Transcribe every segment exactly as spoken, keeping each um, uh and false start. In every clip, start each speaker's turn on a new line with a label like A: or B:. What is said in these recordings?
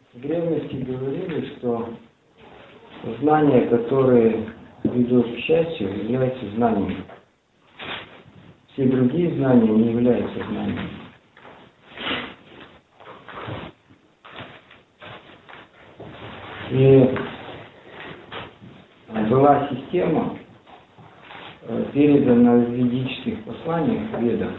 A: В древности говорили, что знания, которые ведут к счастью, являются знанием. Все другие знания не являются знанием. И была система, передана в ведических посланиях, ведах,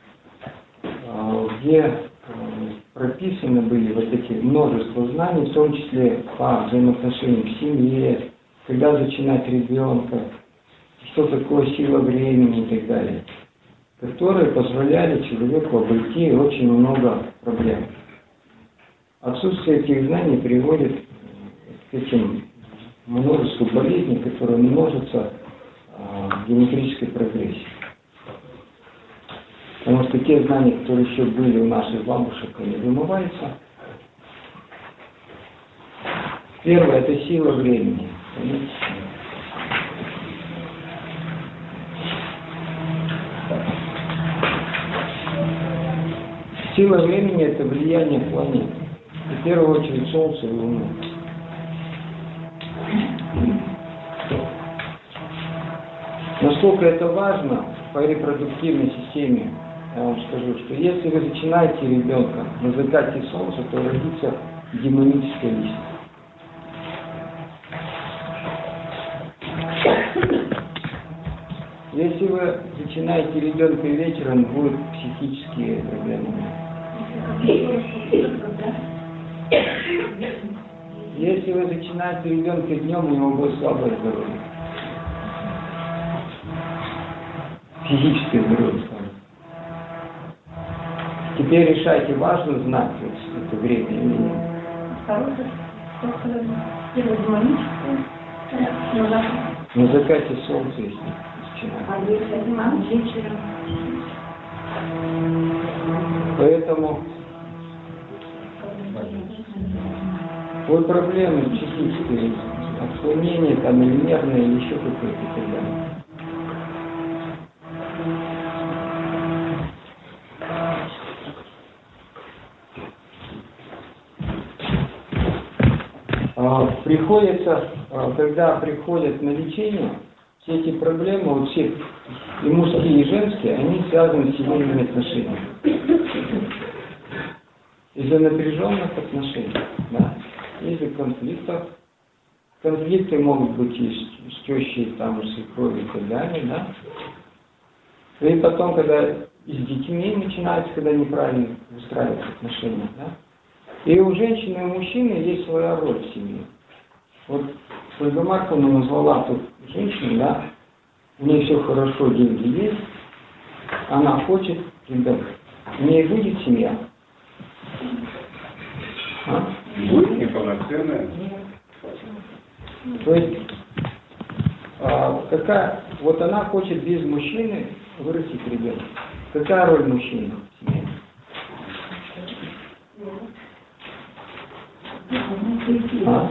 A: где прописаны были вот эти множество знаний, в том числе по взаимоотношениям в семье, когда зачинать ребенка, что такое сила времени и так далее, которые позволяли человеку обойти очень много проблем. Отсутствие этих знаний приводит к этим множеству болезней, которые множатся в геометрической прогрессии. Потому что те знания, которые еще были у наших бабушек, они вымываются. Первое – это сила времени. Сила времени – это влияние планет. В первую очередь Солнца и Луны. Насколько это важно по репродуктивной системе, я вам скажу, что если вы зачинаете ребенка на закате Солнца, то родится демоническая личность. Если вы зачинаете ребенка вечером, будут психические проблемы. Если вы зачинаете ребенка днем, у него будет слабое здоровье. Физическое здоровье слабое. Теперь решайте, важно знать вот это время или нет.
B: Второе, первое демоническое,
A: на закате солнца, если зачинать.
B: а если демон вечером.
A: Поэтому вот проблемы психические, отклонения там или нервные, или еще какие-то и так далее. Приходится, когда приходят на лечение, все эти проблемы, вот все и мужские, и женские, они связаны с семейными отношениями. Из-за напряженных отношений, да, из-за конфликтов. Конфликты могут быть и с тещей, там, и с свекровью и так далее, да. И потом, когда и с детьми начинается, когда неправильно выстраиваются отношения, да. И у женщины, и у мужчины есть своя роль в семье. Вот Ольга Марковна назвала тут женщину, да, у нее все хорошо, деньги есть, она хочет ребенка. У нее будет семья. А?
C: Будет неполноценная.
A: То есть, а, какая, вот она хочет без мужчины вырастить ребенка. Какая роль мужчины в семье? А?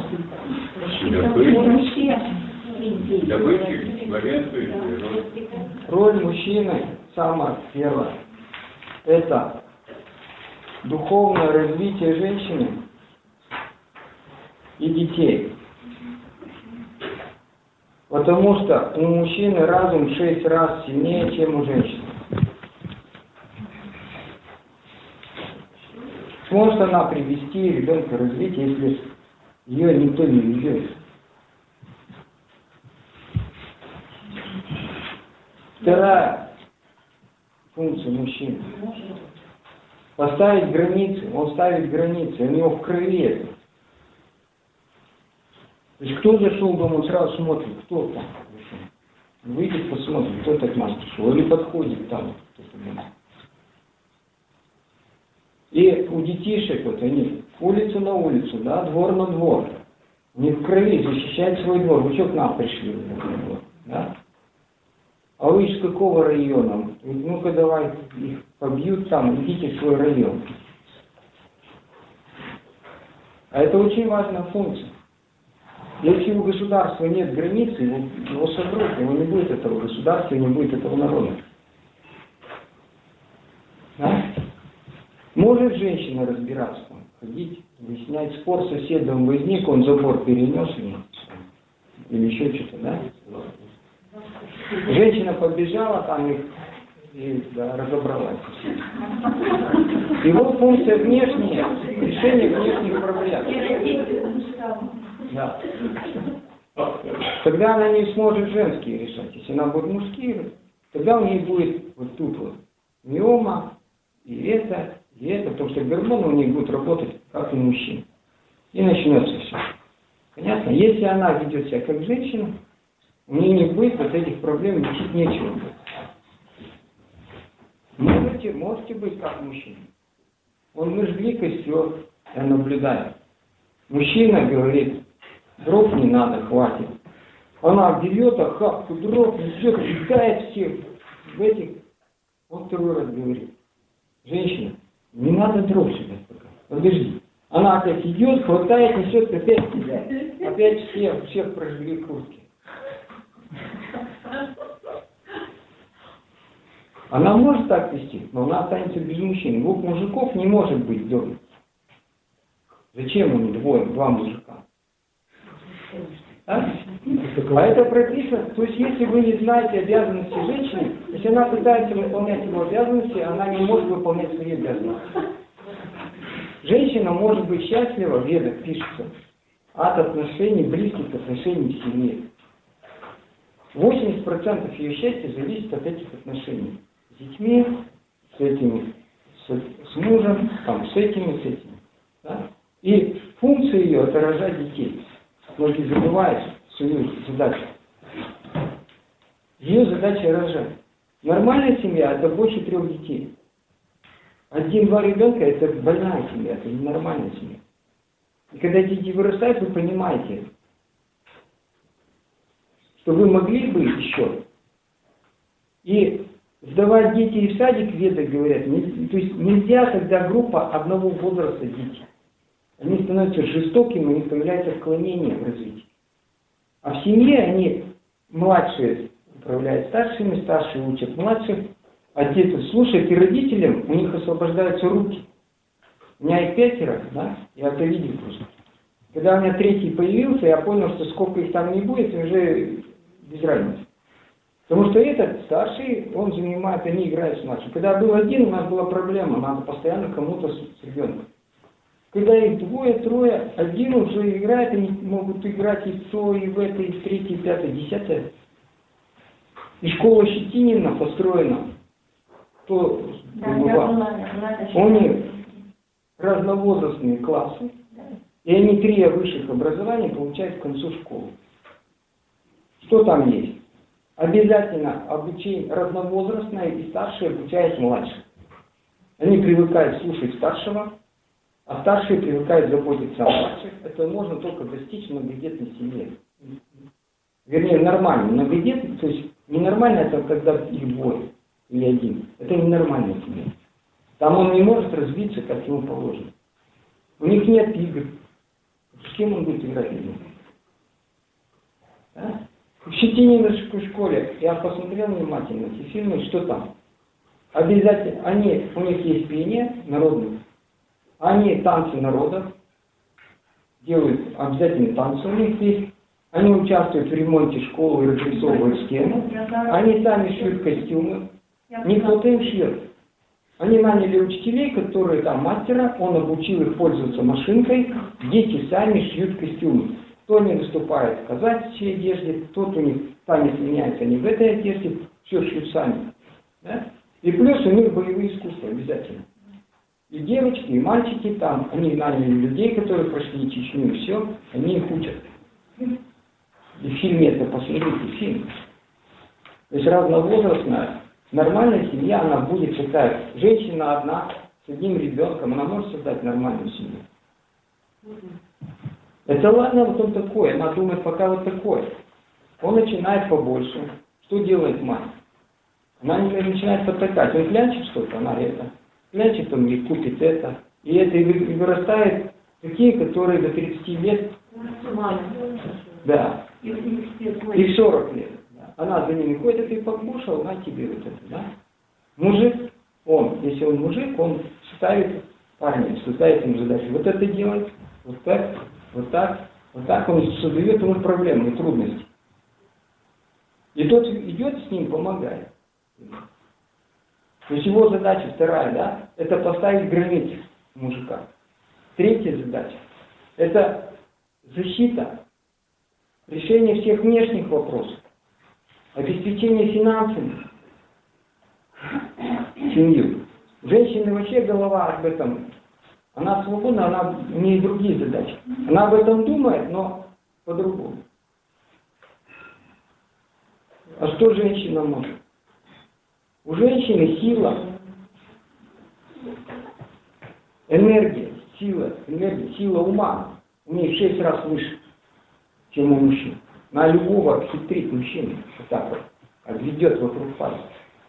C: Добытчик, главенствующий.
A: Роль мужчины, самое первое, это духовное развитие женщины и детей. Потому что у мужчины разум в шесть раз сильнее, чем у женщины. Сможет она привести ребенка развить, если ее никто не ведет. Вторая функция мужчины. Поставить границы. Он ставит границы, у него в крови это. То есть кто зашел дома, он сразу смотрит, кто там. Выйдет, посмотрит, кто так нас пришел. Или подходит там кто-то дома. И у детишек, вот они, улицу на улицу, да, двор на двор. У них в крови защищать свой двор. Вы что к нам пришли? Двор, да? А вы из какого района? Ну-ка давай, их побьют там, идите в свой район. А это очень важная функция. Если у государства нет границы, его, его сотрут, его не будет этого государства, не будет этого народа. Да? Может женщина разбираться там? ходить, выяснять. Спор с соседом возник, он забор перенес или, или еще что-то, да? Женщина побежала, там их и, да, разобралась. И вот функция внешняя, решение внешних проблем. Да. Тогда она не сможет женские решать. Если она будет мужские, тогда у нее будет вот тут вот миома, и это, и это, потому что гормоны у нее будут работать как у мужчин. И начнется все. Понятно? Если она ведет себя как женщина, у нее не будет вот этих проблем, лечить нечего будет. Можете, можете быть как мужчина. Он мыжглик и все, я наблюдаю. Мужчина говорит, дров не надо, хватит. Она берет охапку дров, несет, кидает всех в этих. Он второй раз говорит, женщина, не надо дров сюда пока, подожди. Она опять идет, хватает, несет, опять кидает. Опять всех, всех прожгли куртки. Она может так вести, но она останется без мужчин. Двух мужиков не может быть в доме. Зачем им двое, два мужика? А? а это прописано. То есть, если вы не знаете обязанности женщины, если она пытается выполнять его обязанности, она не может выполнять свои обязанности. Женщина может быть счастлива, в ведах пишется, от отношений, близких отношений в семье. восемьдесят процентов ее счастья зависит от этих отношений. С детьми, с этими, с, с мужем, там, с этими, с этими. Да? И функция ее – это рожать детей. Многие забывают свою задачу. Ее задача рожать. Нормальная семья – это больше трех детей. Один-два ребенка – это больная семья, это ненормальная семья. И когда дети вырастают, вы понимаете, что вы могли бы еще. И сдавать детей в садик, веды говорят, не, то есть нельзя, когда группа одного возраста дети. Они становятся жестокими, у них появляется отклонение в развитии. А в семье они младшие управляют старшими, старшие учат младших, а те тут слушают, и родителям у них освобождаются руки. У меня их пятеро, да, я это видел просто. Когда у меня третий появился, я понял, что сколько их там не будет, уже без разницы. Потому что этот старший, он занимает, они играют с младшим. Когда был один, у нас была проблема, надо постоянно кому-то с, с ребенком. Когда их двое, трое, один уже играет, они могут играть и в то, и в это, и в третье, и в пятое, десятое. И школа Щетинина построена, то
B: Да,
A: была.
B: я была, я была,
A: У них разновозрастные классы, и они три высших образования получают к концу школы. Что там есть? Обязательно обучение разновозрастное и старшее обучает младших. Они привыкают слушать старшего, а старшие привыкают заботиться о младших. Это можно только достичь в многодетной семье. Вернее, нормально. Многодетный, то есть ненормально это когда их двое или один. Это ненормальная семья. Там он не может развиться, как ему положено. У них нет игр. С кем он будет играть? Да? В Щетининовской школе я посмотрел внимательно эти фильмы, что там. Обязательно, они, у них есть пение народное, они танцы народов, делают обязательно танцы у них есть, они участвуют в ремонте школы и разрисовывают стены, они сами шьют костюмы, не кто-то им шьет. Они наняли учителей, которые там мастера, он обучил их пользоваться машинкой, дети сами шьют костюмы. Кто не выступает в казачьей одежде, тот у них танец меняется не в этой одежде, все шьют сами. Да? И плюс у них боевые искусства обязательно. И девочки, и мальчики там, они наняли людей, которые прошли Чечню, и все, они их учат. И в фильме это, посмотрите, фильм. То есть разновозрастная, нормальная семья, она будет такая. Женщина одна, с одним ребенком, она может создать нормальную семью. Это ладно, вот он такой, она думает, пока вот такой. Он начинает побольше. Что делает мать? Она начинает потакать. Он клянчит что-то, она это. Клянчит, он ей купит это. И это и вырастает такие, которые до тридцати лет. Да. И в сорок лет. Да. Она за ними ходит, ты покушал, на тебе вот это, да. Мужик, он, если он мужик, он ставит парня, ставит ему задачу. Вот это делать, вот так, вот так, вот так. Он создает ему проблемы и трудности. И тот идет с ним, помогает. То есть его задача вторая, да, это поставить границы мужика. Третья задача – это защита, решение всех внешних вопросов, обеспечение финансами семью. У женщины вообще голова об этом, она свободна, она, у нее другие задачи. Она об этом думает, но по-другому. А что женщина может? У женщины сила, энергия, сила, энергия, сила ума у нее в шесть раз выше, чем у мужчин. На любого обхитрить мужчину, вот так вот, обведет вокруг пальца.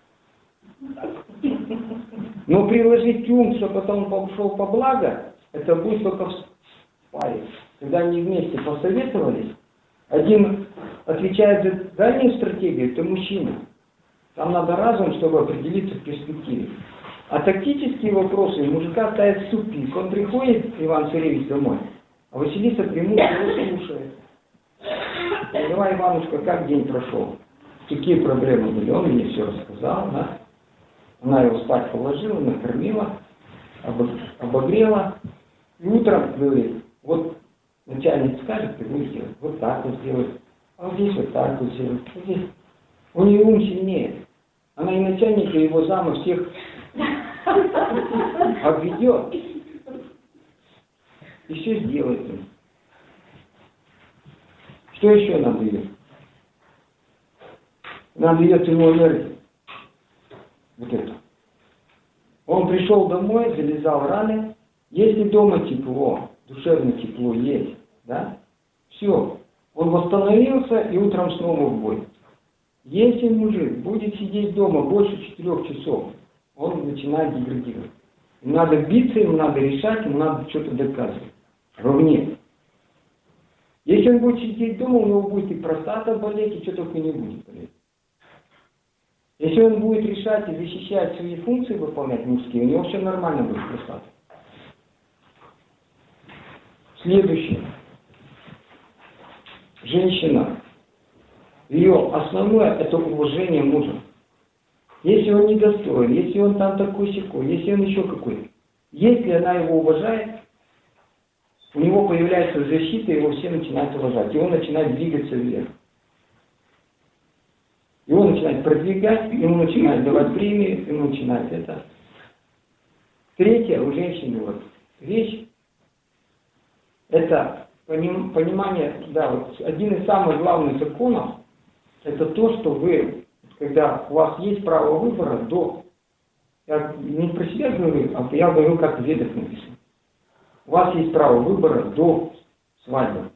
A: Но приложить ум, чтобы потом он пошел по благо, это будет только в паре. Когда они вместе посоветовались, один отвечает за дальнюю стратегию, это мужчина. Там надо разум, чтобы определиться в перспективе. А тактические вопросы мужика ставят в тупик. Он приходит, Иван Царевич, домой, а Василиса преимущественно его слушает. Давай, Иванушка, как день прошел? Какие проблемы были? Он мне все рассказал, да? Она его спать положила, накормила, обогрела. И утром говорит, вот начальник скажет, ты будешь делать. Вот так вот сделать. А вот здесь вот так вот сделать. Вот здесь. У нее ум сильнее. Она и начальника, и его зама всех обведет. И все сделает. Что еще нам дает? Нам дает ему энергию. Вот это. Он пришел домой, залезал раны. Если дома тепло, душевное тепло есть, да? Все. Он восстановился и утром снова в бой. Если мужик будет сидеть дома больше четырех часов, он начинает деградировать. Ему надо биться, ему надо решать, ему надо что-то доказывать. Ровнее. Если он будет сидеть дома, у него будет и простата болеть, и что только не будет болеть. Если он будет решать и защищать свои функции, выполнять мужские, у него все нормально будет простата. Следующее. Женщина. Ее основное – это уважение мужа. Если он недостоин, если он там такой-сякой, если он еще какой-то. Если она его уважает, у него появляется защита, его все начинают уважать. И он начинает двигаться вверх. Его начинает продвигать, ему начинают давать премии, ему начинает это. Третья у женщины вот вещь – это понимание, да, вот один из самых главных законов, это то, что вы, когда у вас есть право выбора до, я не про себя говорю, а я говорю, как в ведах написано. У вас есть право выбора до свадьбы.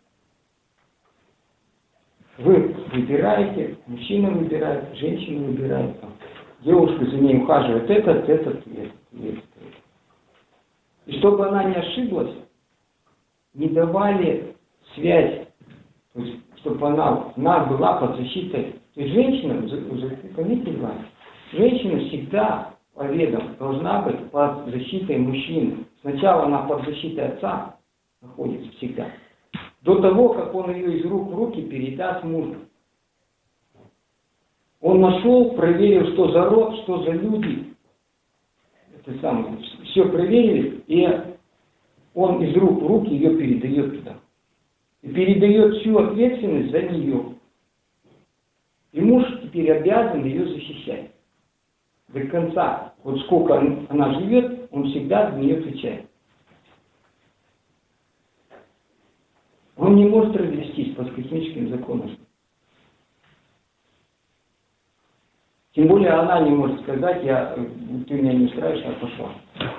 A: Вы выбираете, мужчина выбирает, женщина выбирает, девушка за ней ухаживает этот, этот, этот, этот. И чтобы она не ошиблась, не давали связь, то есть, чтобы она, она была под защитой. То есть женщина, заметьте, женщина всегда по ведам должна быть под защитой мужчины. Сначала она под защитой отца находится всегда. До того, как он ее из рук в руки передаст мужу. Он нашел, проверил, что за род, что за люди. Это самое. Все проверили, и он из рук в руки ее передает туда. И передает всю ответственность за нее. И муж теперь обязан ее защищать. До конца. Вот сколько она живет, он всегда за нее отвечает. Он не может развестись по космическим законам. Тем более она не может сказать, я, ты меня не устраиваешь, я пошла.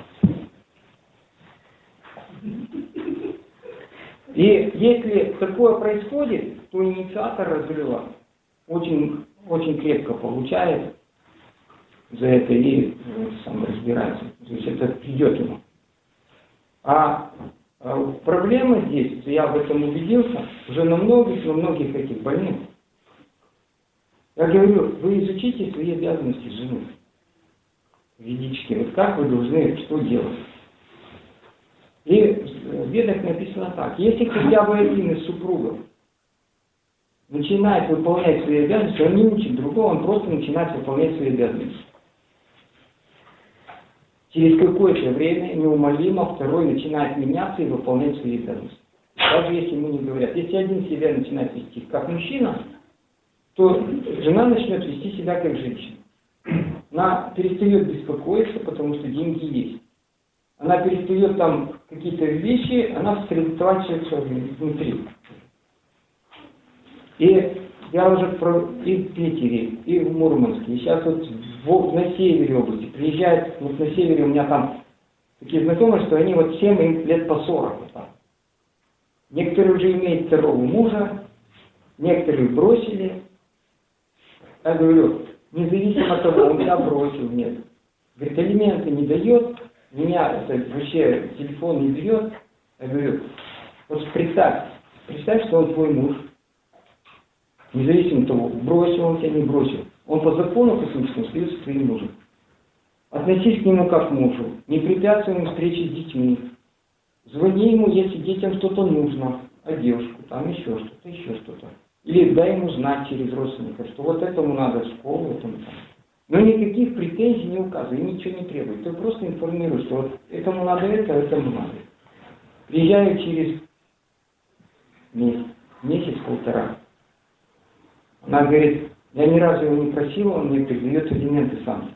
A: И если такое происходит, то инициатор разрыва очень, очень крепко получает за это и сам разбирается. То есть это придет ему. А, а проблема здесь, я в этом убедился, уже на многих, на многих этих больных. Я говорю, вы изучите свои обязанности жены ведические. Вот как вы должны что делать. И в Ведах написано так. Если хотя бы один из супругов начинает выполнять свои обязанности, он не учит другого, он просто начинает выполнять свои обязанности. Через какое-то время неумолимо второй начинает меняться и выполнять свои обязанности. Даже если ему не говорят. Если один себя начинает вести как мужчина, то жена начнет вести себя как женщина. Она перестает беспокоиться, потому что деньги есть. Она перестает там какие-то вещи, она сосредотачивается внутри. И я уже про, и в Питере, и в Мурманске, и сейчас вот в, на севере области приезжают, вот на севере у меня там такие знакомые, что они вот всем им лет по сорок. Вот так. Некоторые уже имеют второго мужа, некоторые бросили. Я говорю, независимо от того, он меня бросил, нет. Говорит, алименты не дает, меня это, вообще телефон не берет. Я говорю, вот представь, представь, что он твой муж. Независимо от того, бросил он тебя, не бросил. Он по закону космическому остается твоим мужем. Относись к нему как к мужу. Не препятствуй ему встрече с детьми. Звони ему, если детям что-то нужно. А девушку, там еще что-то, еще что-то. Или дай ему знать через родственников, что вот этому надо в школу, этому там. Но никаких претензий не указывай, ничего не требует. Ты просто информируешь, что вот этому надо это, этому надо. Приезжаю через месяц, месяц-полтора. Она говорит, я ни разу его не просила, он мне передает элементы сам.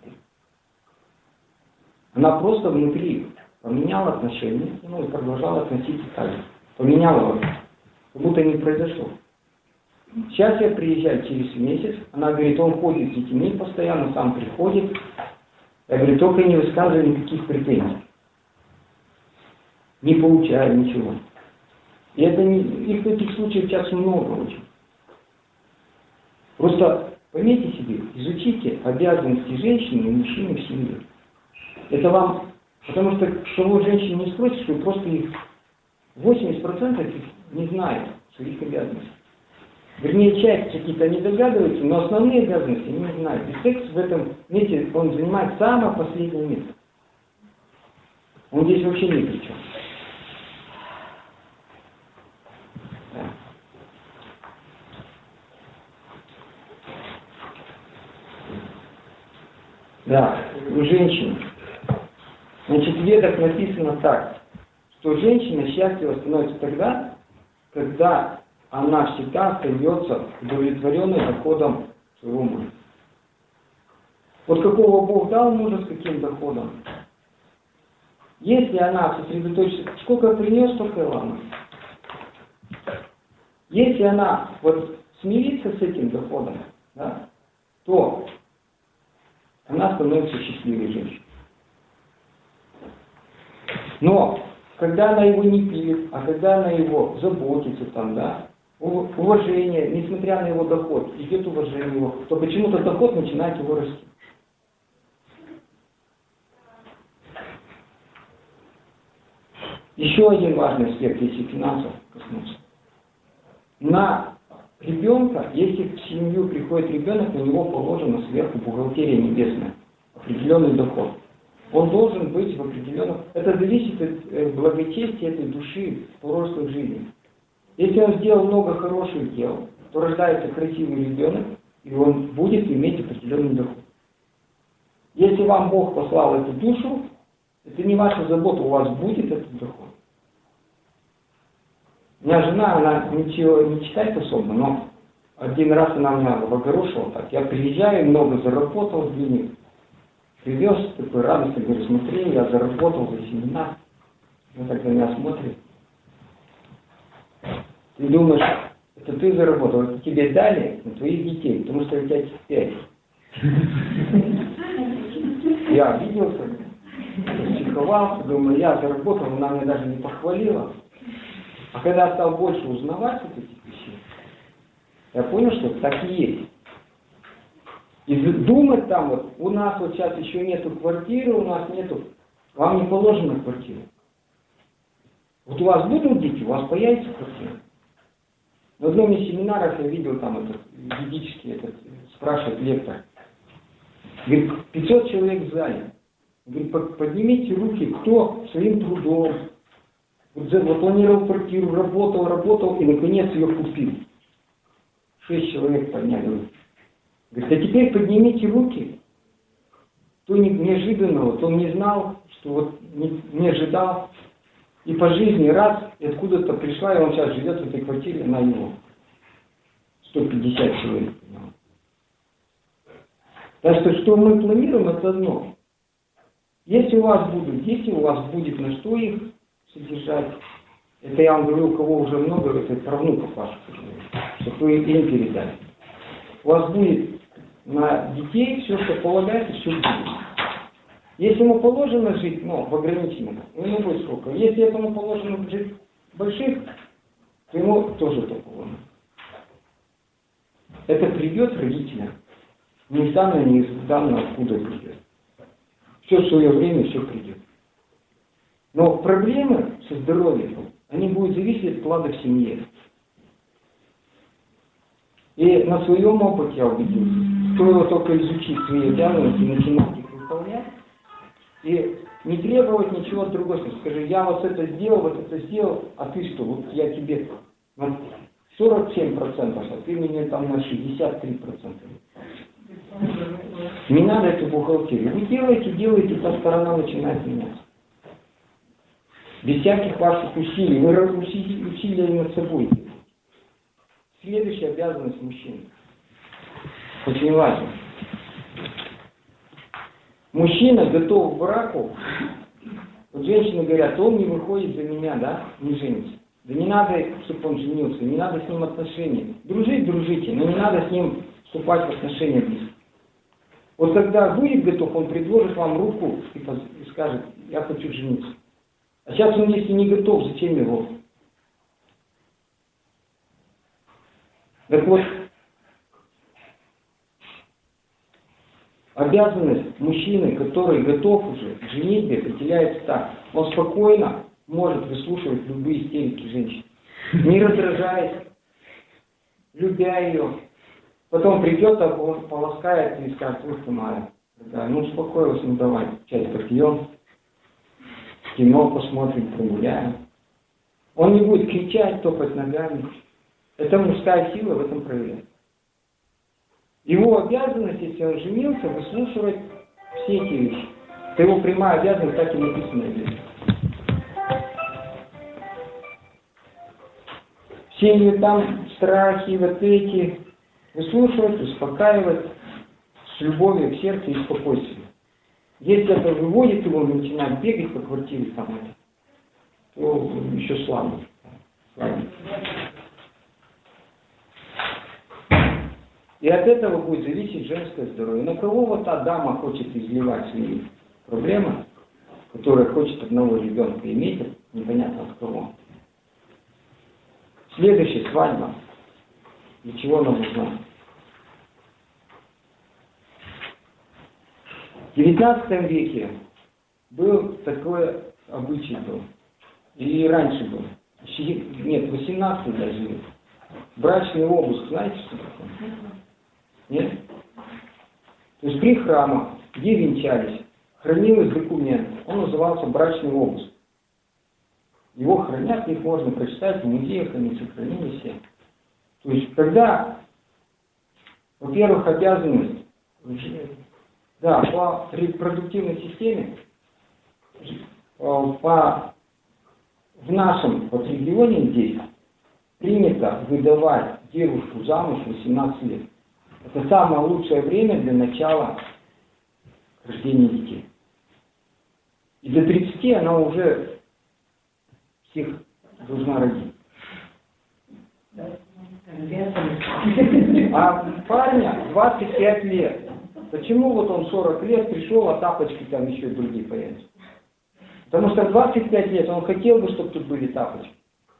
A: Она просто внутри поменяла отношения, ну и продолжала относиться так же. Поменяла, как будто не произошло. Сейчас я приезжаю через месяц, она говорит, он ходит с детьми постоянно, сам приходит. Я говорю, только не высказывай никаких претензий. Не получаю ничего. И это не, их этих случаев сейчас много очень. Просто поймите себе, изучите обязанности женщины и мужчины в семье. Это вам, потому что кого женщин не спросишь, вы просто их восемьдесят процентов не знают своих обязанностей. Вернее, часть какие-то не догадываются, но основные обязанности они не знают. И секс в этом месте, он занимает самое последнее место. Он здесь вообще ни при чем. Да, у женщин. Значит, в Ведах написано так, что женщина счастлива становится тогда, когда она всегда остается удовлетворенной доходом своего мужа. Вот какого Бог дал мужа, с каким доходом? Если она сосредоточится, сколько принес, столько и ладно. Если она вот смирится с этим доходом, да, то она становится счастливой женщиной. Но когда она его не пилит, а когда она его заботится, там, да, уважение, несмотря на его доход, идет уважение его, то почему-то доход начинает его расти. Еще один важный аспект, если финансов коснуться. На ребенка, если в семью приходит ребенок, на него положено сверху бухгалтерия небесная, определенный доход. Он должен быть в определенном... Это зависит от благочестия этой души в прошлой жизни. Если он сделал много хороших дел, то рождается красивый ребенок, и он будет иметь определенный доход. Если вам Бог послал эту душу, это не ваша забота, у вас будет этот доход. У меня жена, она ничего не читает особо, но один раз она меня огорошила так. Я приезжаю, много заработал денег. Привез, такой радостный, говорю, смотри, я заработал за семена. Он так на меня смотрит. Ты думаешь, это ты заработал, это тебе дали на твоих детей, потому что у тебя пять. Я обиделся, психовался, думаю, я заработал, она меня даже не похвалила. А когда я стал больше узнавать вот этих вещей, я понял, что так и есть. И думать там вот, у нас вот сейчас еще нету квартиры, у нас нету, вам не положена квартира. Вот у вас будут дети, у вас появится квартира. На одном из семинаров я видел там этот ведический, этот, спрашивает лектор. Говорит, пятьсот человек в зале. Говорит, поднимите руки, кто своим трудом, Вот запланировал квартиру, работал, работал и наконец ее купил. Шесть человек подняли руки. Говорит, а теперь поднимите руки. Кто не, неожиданного, кто не знал, что вот не, не ожидал. И по жизни раз, и откуда-то пришла, и он сейчас живет в этой квартире, она его. сто пятьдесят человек. Так что, что мы планируем, это одно. Если у вас будут дети, у вас будет на что их содержать. Это я вам говорю, у кого уже много, это про внуков ваших, чтобы вы им передали. У вас будет на детей все, что полагается, все будет. Если ему положено жить, ну, в ограниченном, ему будет сколько. Если этому положено жить больших, то ему тоже то положено. Это придет родителям. Нежданно, неизданно откуда придет. Все в свое время, все придет. Но проблемы со здоровьем, они будут зависеть от вклада в семье. И на своем опыте я убедился, стоило только изучить свои обязанности, начинать их выполнять, и не требовать ничего от другой стороны. Скажи, я вот это сделал, вот это сделал, а ты что, вот я тебе на сорок семь процентов, а ты мне там на шестьдесят три процента. Не надо эту бухгалтерию. Вы делаете, делаете, та сторона начинает меняться. Без всяких ваших усилий. Вы усилия, усилия над собой делаете. Следующая обязанность мужчины. Очень важно. Мужчина готов к браку. Вот женщины говорят, он не выходит за меня, да, не женится. Да не надо, чтобы он женился, не надо с ним отношения. Дружить, дружите, но не надо с ним вступать в отношения близко. Вот когда будет готов, он предложит вам руку и, и скажет, я хочу жениться. А сейчас он, если не готов, зачем его? Так вот, обязанность мужчины, который готов уже к женитьбе, определяется так. Он спокойно может выслушивать любые истерики женщин, не раздражаясь, любя ее. Потом придет, а он полоскает и скажет, ух ты моя, ну успокоилась, ну давай, чай попьем, кино посмотрим, прогуляем. Он не будет кричать, топать ногами. Это мужская сила в этом проявляется. Его обязанность, если он женился, выслушивать все эти вещи. Это его прямая обязанность, так и написано здесь. Все ее там страхи, вот эти, выслушивать, успокаивать с любовью к сердцу и спокойствием. Если это выводит его, он начинает бегать по квартире, там, то еще слабо. слабо. И от этого будет зависеть женское здоровье. На кого вот та дама хочет изливать свои проблемы, которая хочет одного ребенка иметь, непонятно от кого. Следующая свадьба. Для чего она нужна? В девятнадцатом веке был такой обычай был. И раньше был. Нет, восемнадцатый даже. Брачный обыск, знаете, что такое? Нет? То есть при храмах, где венчались, хранилось документ. Он назывался брачный обыск. Его хранят, их можно прочитать в музеях, они сохранились все. То есть, когда, во-первых, обязанность, да, по репродуктивной системе, по, в нашем вот регионе здесь принято выдавать девушку замуж в восемнадцать лет. Это самое лучшее время для начала рождения детей. И до тридцати она уже всех должна родить. А парня двадцать пять лет. Почему вот он сорок лет пришел, а тапочки там еще и другие появятся? Потому что в двадцать пять лет он хотел бы, чтобы тут были тапочки.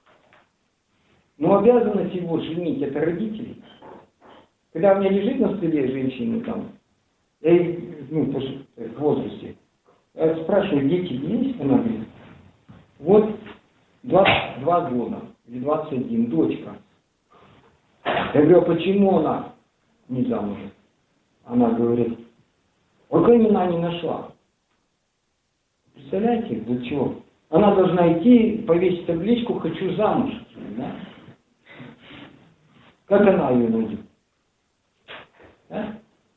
A: Но обязанность его женить это родители. Когда у меня лежит на столе женщина там, я, ну, в возрасте, я спрашиваю, дети есть? Она говорит, вот двадцать два года или двадцать один, дочка. Я говорю, а почему она не замужем? Она говорит, вот именно не нашла. Представляете, для чего? Она должна идти, повесить табличку «Хочу замуж». Да? Как она ее найдет? Да?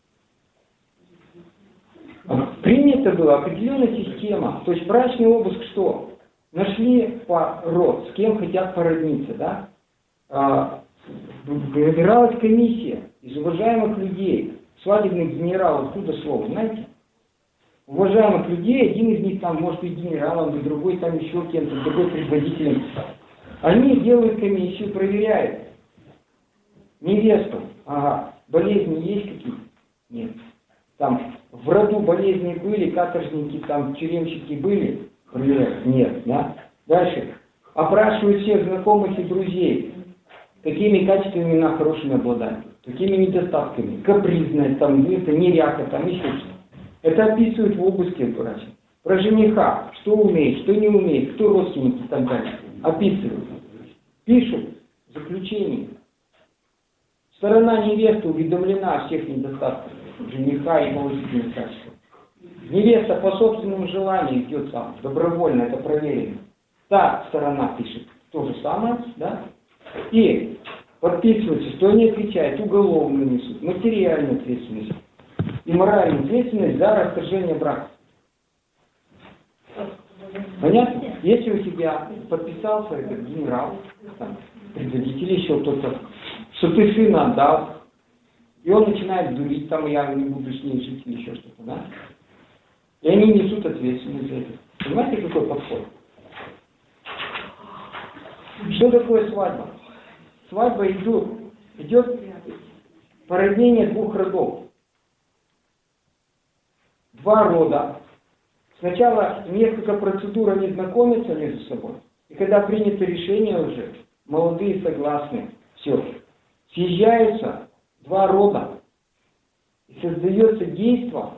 A: Принято было определенная система. То есть брачный обыск что? Нашли по род, с кем хотят породниться. Да? А, выбиралась комиссия из уважаемых людей, свадебных генералов, откуда слово, знаете? Уважаемых людей, один из них там может быть генералом, другой там еще кем-то, другой предводителем. Они делают комиссию, проверяют невесту. Ага, болезни есть какие-то? Нет. Там в роду болезни были, каторжники, там тюремщики были? Проверяют? Нет, да? Дальше. Опрашивают всех знакомых и друзей. Какими качествами она хорошими обладает? Какими недостатками? Капризная, там, это неряха, там еще что-то. Это описывают в области врача. Про жениха, что умеет, что не умеет, кто родственники и так далее. Описывают. Пишут заключение. Сторона невесты уведомлена о всех недостатках жениха и положительных качеств. Невеста по собственному желанию идет сам, добровольно, это проверено. Та сторона пишет то же самое, да? И подписывается, что они отвечают, уголовно несут, материальную ответственность и моральную ответственность за расторжение брака. Понятно? Если у тебя подписался этот генерал, там, предводитель, еще кто-то, что ты сына отдал, и он начинает дурить, там я не буду с ней жить или еще что-то, да? И они несут ответственность за это. Понимаете, какой подход? Что такое свадьба? Свадьба идет, идет породнение двух родов. Два рода. Сначала несколько процедур они знакомятся между собой. И когда принято решение уже, молодые согласны, все, съезжаются два рода. И создается действо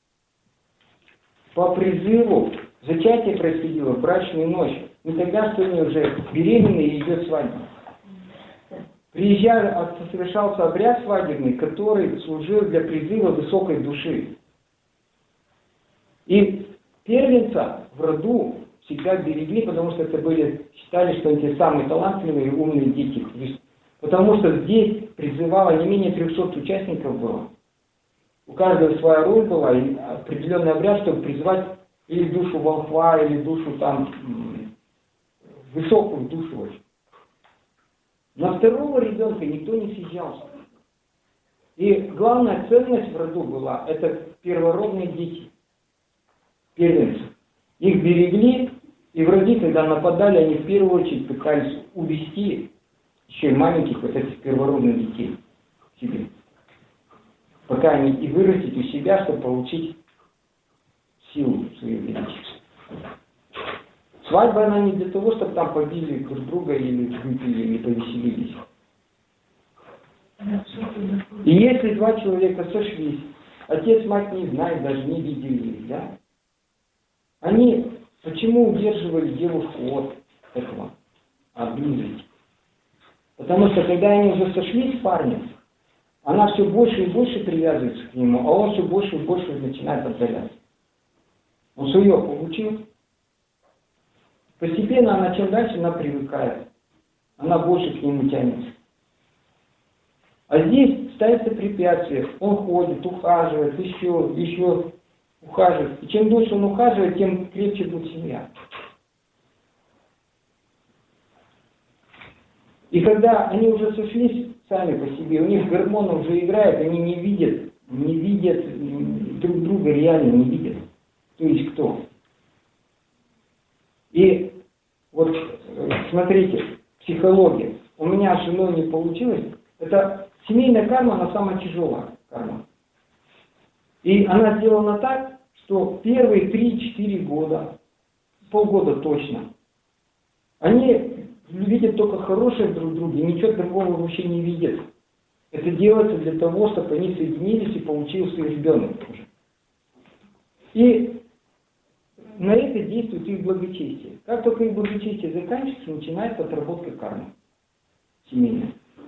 A: по призыву. Зачатие происходило в брачную ночь. Не тогда, что они уже беременны и идет свадьба. Приезжал, совершался обряд свадебный, который служил для призыва высокой души. И первенца в роду всегда берегли, потому что это были, считали, что эти самые талантливые и умные дети. Потому что здесь призывало не менее трехсот участников было. У каждого своя роль была, и определенный обряд, чтобы призвать или душу волхва, или душу там, высокую душу очень. На второго ребенка никто не съезжался. И главная ценность в роду была, это первородные дети. Первенцы. Их берегли, и враги, когда нападали, они в первую очередь пытались увести еще и маленьких вот этих первородных детей к себе. Пока они и вырастить у себя, чтобы получить силу свою величество. Свадьба, она не для того, чтобы там побили друг друга или выпили, или повеселились. И если два человека сошлись, отец, мать не знает, даже не видели их, да? Они почему удерживали девушку от этого, от близости? Потому что когда они уже сошлись с парнем, она все больше и больше привязывается к нему, а он все больше и больше начинает отдаляться. Он свое получил. Постепенно она, чем дальше, она привыкает. Она больше к нему тянется. А здесь ставится препятствие. Он ходит, ухаживает, еще, еще ухаживает. И чем дольше он ухаживает, тем крепче будет семья. И когда они уже сошлись сами по себе, у них гормоны уже играют, они не видят, не видят друг друга, реально не видят. То есть кто? И вот смотрите, психология. У меня с женой не получилось. Это семейная карма, она самая тяжелая карма. И она сделана так, что первые три-четыре года, полгода точно, они видят только хорошее друг в друге, ничего другого вообще не видят. Это делается для того, чтобы они соединились и получился ребенок уже. И на это действует их благочестие. Как только их благочестие заканчивается, начинается отработка кармы семейной.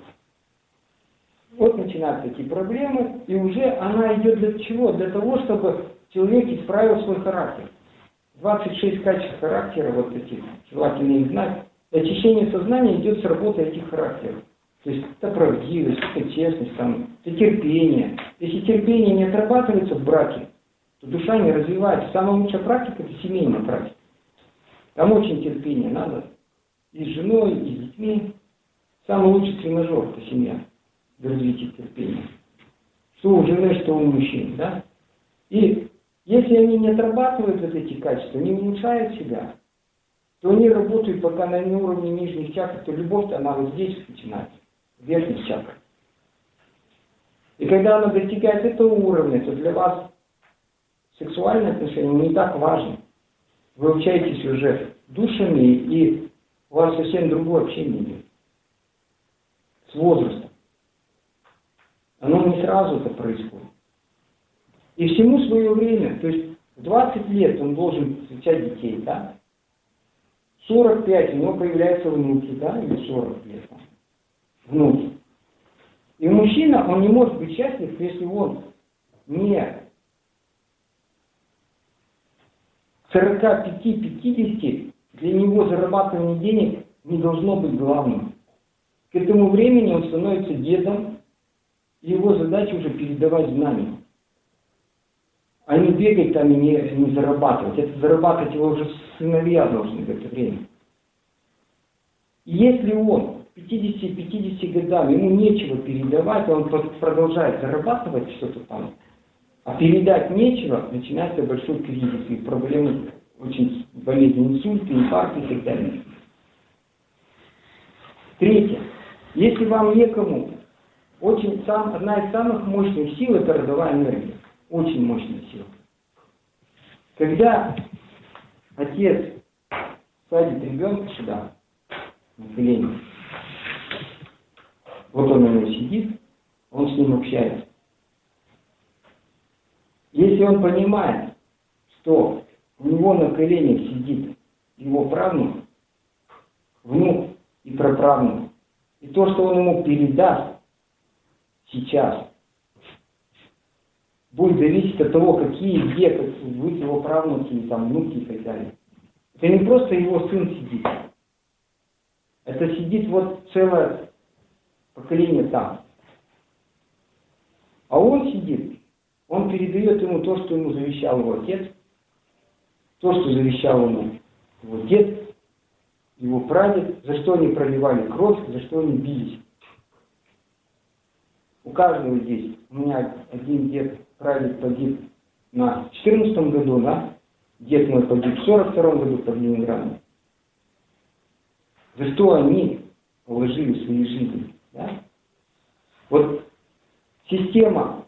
A: Вот начинаются эти проблемы, и уже она идет для чего? Для того, чтобы человек исправил свой характер. двадцать шесть качеств характера, вот этих, желательно их знать. И очищение сознания идет с работы этих характеров. То есть это правдивость, это честность, там, это терпение. Если терпение не отрабатывается в браке, то душа не развивается. Самая лучшая практика – это семейная практика. Там очень терпение надо. И с женой, и с детьми. Самый лучший тренажер – это семья. Для развития терпения. Что у жены, что у мужчин. Да? И если они не отрабатывают вот эти качества, не улучшают себя, то они работают пока на уровне нижних чакр, то любовь-то она вот здесь начинается, в верхних чакрах. И когда она достигает этого уровня, то для вас сексуальные отношения не так важны. Вы общаетесь уже душами, и у вас совсем другое общение идет. С возрастом. Оно не сразу это происходит. И всему свое время. То есть в двадцать лет он должен встречать детей, да? В сорок пять у него появляются внуки, да? Или сорок лет. Там. Внуки. И мужчина, он не может быть счастлив, если он не сорок пять пятьдесят, для него зарабатывание денег не должно быть главным. К этому времени он становится дедом, и его задача уже передавать знания. А не бегать там и не, не зарабатывать. Это зарабатывать его уже сыновья должны в это время. И если он пятидесяти-пятидесяти годам, ему нечего передавать, он продолжает зарабатывать что-то там, а передать нечего, начинается большой кризис и проблемы, очень болезни, инсульты, инфаркты и так далее. Третье. Если вам некому, очень сам, одна из самых мощных сил – это родовая энергия. Очень мощная сила. Когда отец садит ребенка сюда, на колени, вот он у него сидит, он с ним общается. Если он понимает, что у него на коленях сидит его правнук, внук и праправнук, и то, что он ему передаст сейчас, будет зависеть от того, какие где будут его правнуки, там, внуки и так далее. Это не просто его сын сидит. Это сидит вот целое поколение там. А он сидит, он передает ему то, что ему завещал его отец, то, что завещал ему его дед, его прадед, за что они проливали кровь, за что они бились. У каждого здесь, у меня один дед, прадед погиб на четырнадцатом году, да? Дед мой погиб в сорок втором году под Ленинградом. За что они положили свои жизни, да? Вот система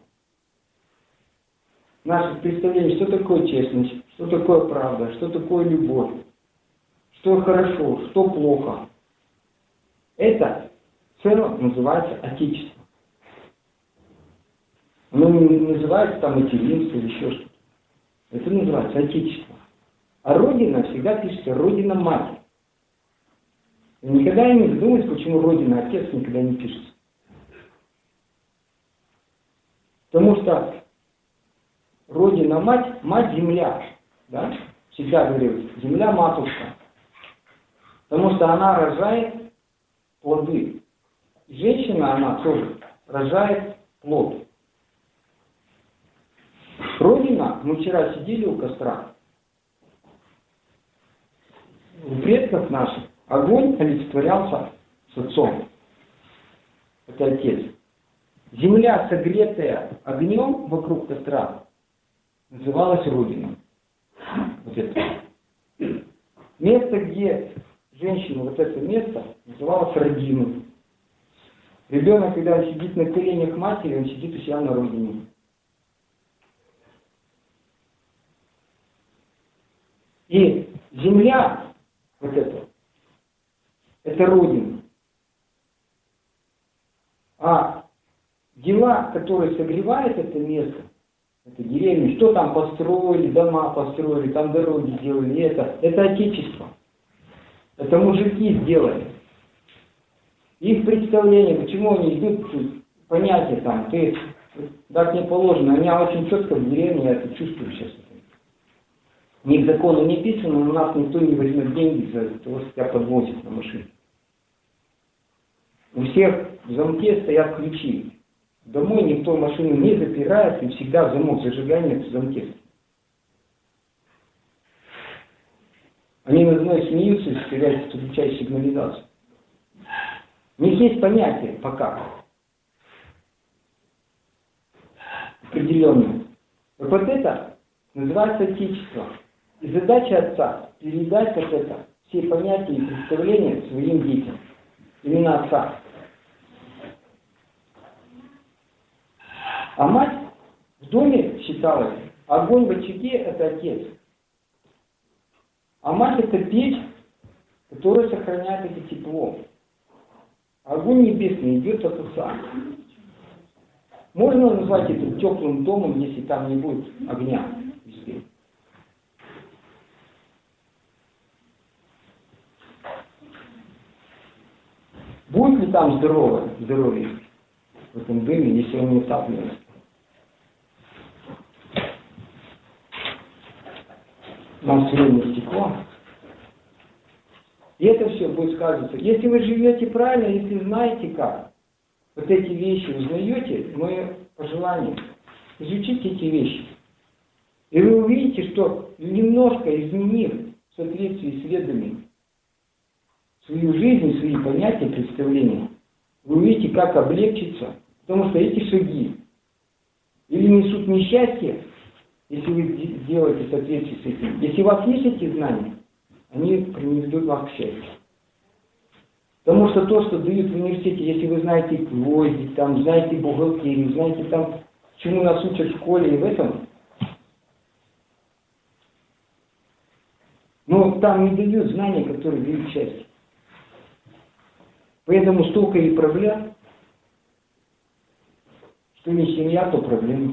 A: наших представлений, что такое честность, что такое правда, что такое любовь, что хорошо, что плохо. Это в целом называется отечество. Оно не называется там материнство или еще что-то. Это называется отечество. А Родина всегда пишется Родина-мать. И никогда не задумывайтесь, почему Родина-отец никогда не пишется. Потому что Родина-мать, мать-земля. Да? Всегда говорю, земля-матушка. Потому что она рожает плоды. Женщина, она тоже рожает плод. Родина, мы вчера сидели у костра. У предков наших огонь олицетворялся с отцом. Это отец. Земля, согретая огнем вокруг костра, называлась Родина. Вот это. Место, где женщина, вот это место, называлось родиной. Ребенок, когда он сидит на коленях матери, он сидит у себя на родине. И земля, вот это, это Родина. А дела, которые согревают это место, это деревни, что там построили, дома построили, там дороги сделали, это, это Отечество. Это мужики сделали. Их представление, почему они идут, понятия там, ты так не положено, они очень четко в деревне, я это чувствую сейчас. Ни в закону не писано, но у нас никто не возьмет деньги за того, что тебя подвозят на машине. У всех в замке стоят ключи. Домой никто машину не запирает, и всегда замок зажигания в замке стоит. Они надо мной смеются и стреляют, что включают сигнализацию. У них есть понятие пока. Определенное. Вот, вот это называется отечество. И задача отца передать вот это, все понятия и представления своим детям. Именно отца. А мать в доме считалась, огонь в очаге — это отец. А мать — это печь, которая сохраняет это тепло. Огонь небесный идет от отца. Можно назвать это теплым домом, если там не будет огня везде. Будет ли там здоровье, здоровье в этом доме, если он не отапливается? Нам время стекло. И это все будет сказываться. Если вы живете правильно, если знаете как, вот эти вещи узнаете, мое пожелание, изучите эти вещи. И вы увидите, что немножко изменив в соответствии с ведами свою жизнь, свои понятия, представления, вы увидите, как облегчиться, потому что эти шаги или несут несчастье, если вы делаете в соответствии с этим. Если у вас есть эти знания, они приведут вас к счастью. Потому что то, что дают в университете, если вы знаете гвозди, там, знаете бухгалтерию, знаете там, чему нас учат в школе и в этом, но там не дают знания, которые дают счастье. Поэтому столько и проблем, что не семья, то проблема.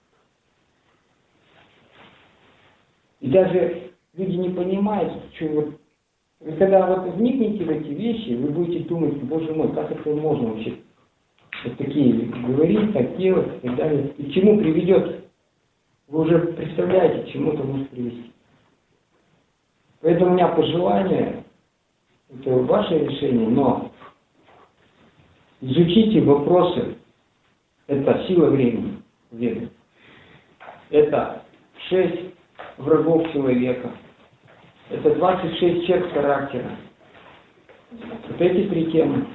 A: И даже люди не понимают, что вот, вы когда вот вникнете в эти вещи, вы будете думать, боже мой, как это можно вообще вот такие говорить, так делать и так далее. И к чему приведет? Вы уже представляете, к чему это может привести. Поэтому у меня пожелание, это ваше решение, но изучите вопросы, это сила времени, веды. Это шесть врагов человека. Это двадцать шесть черт характера. Вот эти три темы.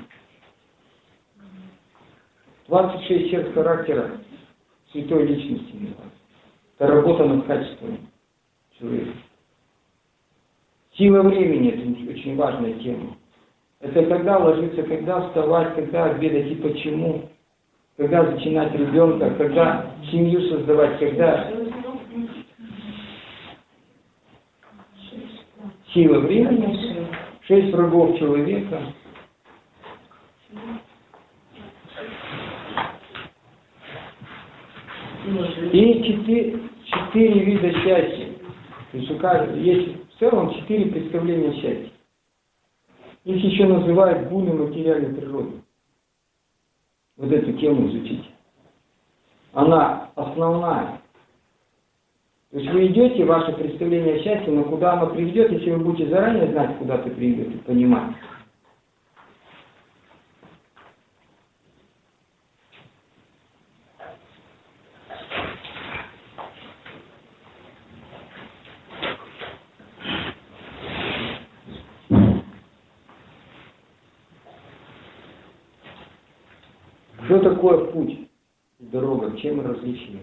A: двадцать шесть черт характера святой личности. Это работа над качеством человека. Сила времени — это очень важная тема. Это когда ложиться, когда вставать, когда обедать и почему. Когда зачинать ребенка, когда семью создавать, когда... Сила времени, шесть врагов человека. И четыре, четыре вида счастья. То есть у каждого есть в целом четыре представления счастья. Их еще называют гуны материальной природы. Вот эту тему изучите. Она основная. То есть вы идете, ваше представление о счастье, но куда оно приведет, если вы будете заранее знать, куда ты приведете, понимать. Что такое путь, дорога, чем различие?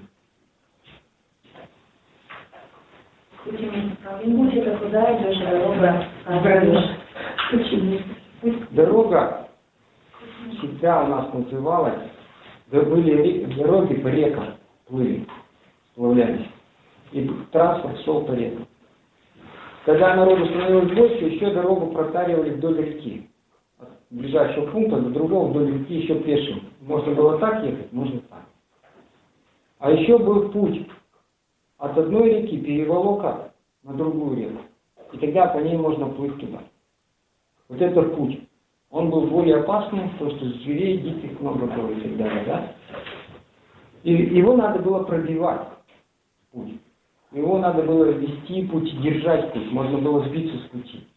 B: Путь это куда идешь, дорога, Почему?
A: Дорога всегда у нас называлась, да были дороги по рекам, плыли, сплавлялись, и транспорт шел по рекам. Когда народу становилось больше, еще дорогу протаривали вдоль реки. От ближайшего пункта до другого вдоль реки еще пешим. Можно было так ехать, можно так. А еще был путь от одной реки переволока на другую реку. И тогда по ней можно плыть туда. Вот это путь. Он был более опасным, потому что зверей диких много было и так далее, да? И его надо было пробивать, путь. Его надо было вести путь, держать путь, можно было сбиться с пути.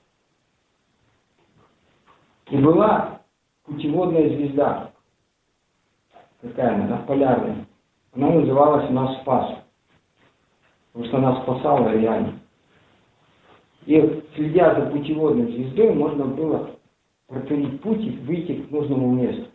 A: И была путеводная звезда. Какая она, она полярная. Она называлась у нас Спас. Потому что она спасала реально. И следя за путеводной звездой, можно было протарить путь и выйти к нужному месту.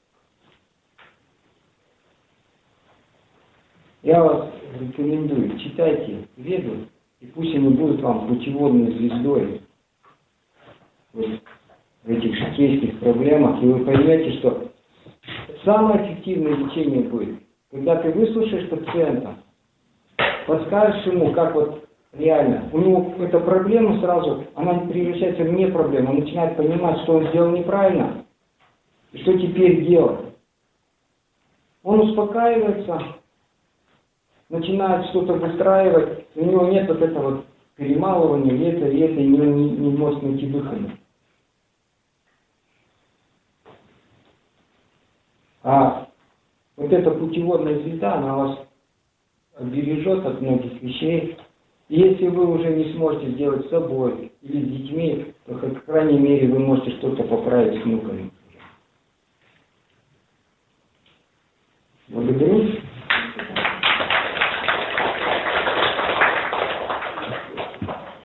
A: Я вас рекомендую, читайте Веду, и пусть они будут вам путеводной звездой вот в этих житейских проблемах, и вы поймете, что самое эффективное лечение будет, когда ты выслушаешь пациента, подскажешь ему, как вот реально, у него эта проблема сразу, она превращается в не проблему, он начинает понимать, что он сделал неправильно, и что теперь делать. Он успокаивается, начинает что-то выстраивать, у него нет вот этого вот перемалывания, и это, и это, и он не, не может найти выхода. А вот эта путеводная звезда, она вас бережет от многих вещей. И если вы уже не сможете сделать с собой или с детьми, то, хоть, по крайней мере, вы можете что-то поправить с внуками. Благодарю.